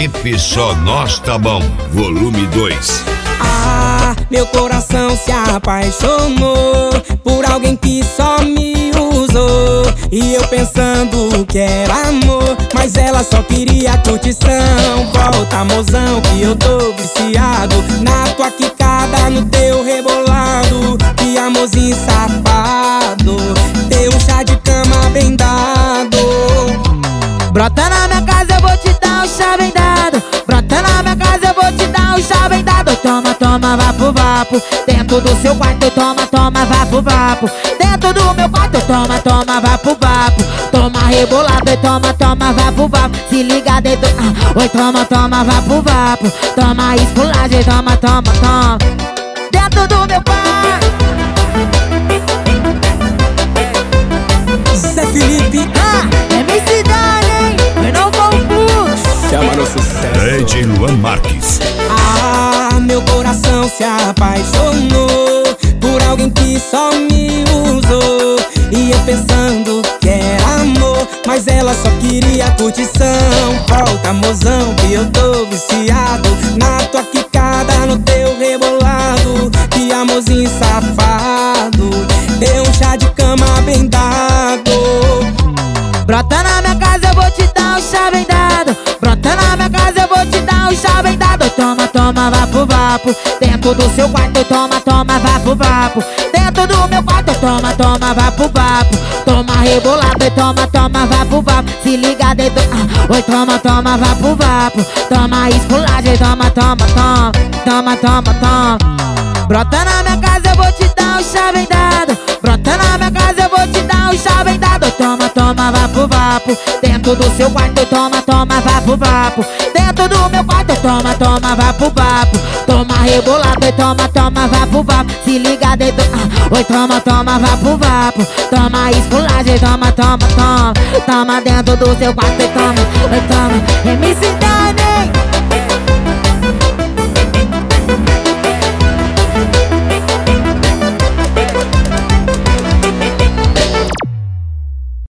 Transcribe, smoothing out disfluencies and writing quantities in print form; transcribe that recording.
Sempre só nós tá bom, volume 2. Ah, meu coração se apaixonou por alguém que só me usou. E eu pensando que era amor, mas ela só queria curtição. Volta, mozão, que eu tô viciado na tua quicada, no teu rebolado. Que amorzinho safado, teu chá de cama bem dado. Brota na minha casa, eu vou te dar um chá bem dado. Brota na minha casa, eu vou te dar um chá bem dado. Toma, toma, vapo, vapo. Dentro do seu quarto, toma, toma, vapo, vapo. Dentro do meu quarto, toma, toma, vapo, vapo. Toma rebolado e toma, toma, vapo, vapo. Se liga dentro, oi, toma, toma, vapo, vapo. Toma esculagem, toma, toma, toma. Dentro do meu quarto. Zé Felipe, MC Dani, eu não confundo. chama no sucesso. DJ Luan Marques. Ah, meu coração se apaixonou por alguém que só me usou. E eu pensando que era amor, mas ela só queria curtição. Volta, mozão, que eu tô viciado na tua quicada, no teu rebolado. Que amorzinho safado, deu um chá de cama bem dado. Brota na minha casa, eu vou te dar um chá bem dado. Brota na minha casa, eu vou te dar um chá bem dado. Toma, toma, vapo, vapo. Dentro do seu quarto, toma, toma, vapo, vapo. Dentro do meu quarto, toma, toma, vapo, vapo. Toma rebolado e toma, toma, vapo, vapo. Se liga dentro, oi, toma, toma, vapo, vapo. Toma esculagem, toma, toma, toma. Toma, toma, toma. Brota na minha casa, eu vou te dar um chá bem dado. Brota na minha casa, eu vou te dar um chá bem dado. Toma, toma, vapo, vapo. Dentro do seu quarto, toma, toma, vapo, vapo. Dentro do meu quarto, toma, toma, vapo, vapo. Toma rebolado e toma, toma, vapo, vapo. Se liga dentro, oi, toma, toma, vapo, vapo. Toma esculagem, toma, toma, toma. Toma dentro do seu quarto e toma, oi, toma,